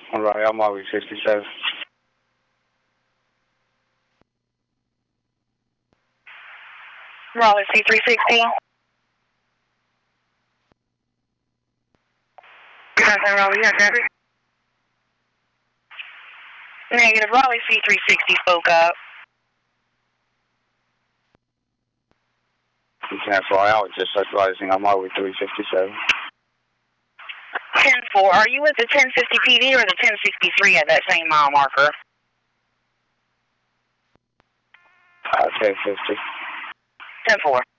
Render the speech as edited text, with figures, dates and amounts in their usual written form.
All right, I'm Highway 67. Raleigh C360. Raleigh, yeah, traffic. Negative, Raleigh C360 spoke up. Cancel, I was just advising I'm Highway 357. 10-4, are you with the 1050 PD or the 1063 at that same mile marker? 1050. 10-4.